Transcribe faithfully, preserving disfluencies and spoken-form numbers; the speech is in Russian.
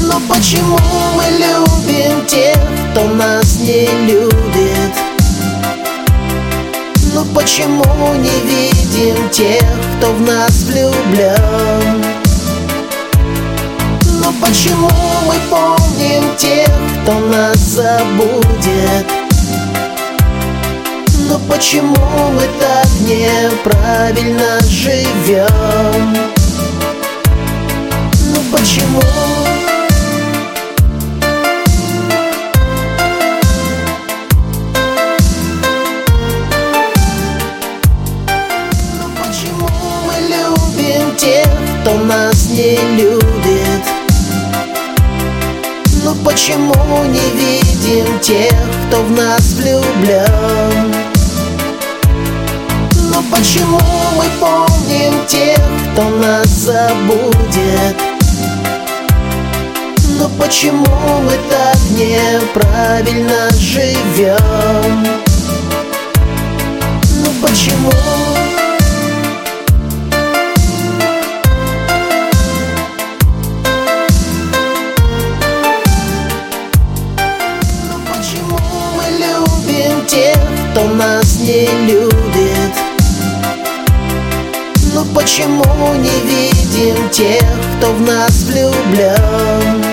Но почему мы любим тех, кто нас не любит? Ну почему не видим тех, кто в нас влюблен? Ну почему мы помним тех, кто нас забудет? Ну почему мы так неправильно живем? Ну почему? Ну почему мы любим тех, кто нас не любит? Ну почему не видим тех, кто в нас влюблен? Ну почему мы помним тех, кто нас забудет? Ну почему мы так неправильно живем? Ну почему? Ну почему мы любим тех, кто нас не любит? Ну почему не видим тех, кто в нас влюблен?